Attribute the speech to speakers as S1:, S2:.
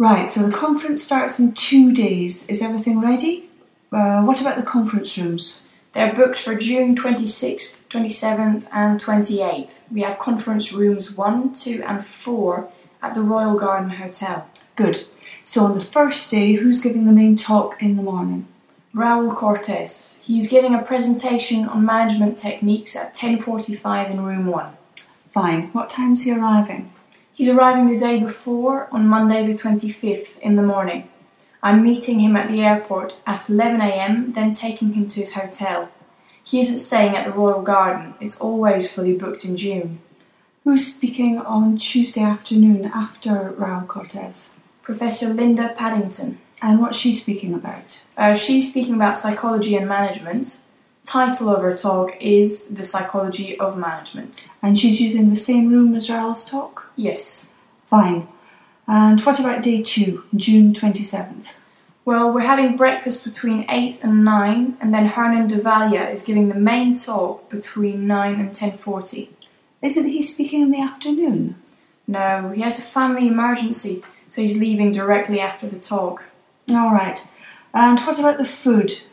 S1: Right, so the conference starts in 2 days. Is everything ready? What about the conference rooms?
S2: They're booked for June 26th, 27th and 28th. We have conference rooms 1, 2 and 4 at the Royal Garden Hotel.
S1: Good. So on the first day, who's giving the main talk in the morning?
S2: Raul Cortez. He's giving a presentation on management techniques at 10:45 in room 1.
S1: Fine. What time's he arriving?
S2: He's arriving the day before, on Monday the 25th in the morning. I'm meeting him at the airport at 11 a.m, then taking him to his hotel. He isn't staying at the Royal Garden. It's always fully booked in June.
S1: Who's speaking on Tuesday afternoon after Raul Cortez?
S2: Professor Linda Paddington.
S1: And what's she speaking about?
S2: She's speaking about psychology and management. Title of her talk is The Psychology of Management.
S1: And she's using the same room as Raul's talk?
S2: Yes.
S1: Fine. And what about day 2, June 27th?
S2: Well, we're having breakfast between 8 and 9, and then Hernan Devalia is giving the main talk between 9 and 10:40.
S1: Isn't he speaking in the afternoon?
S2: No, he has a family emergency, so he's leaving directly after the talk.
S1: All right. And what about the food?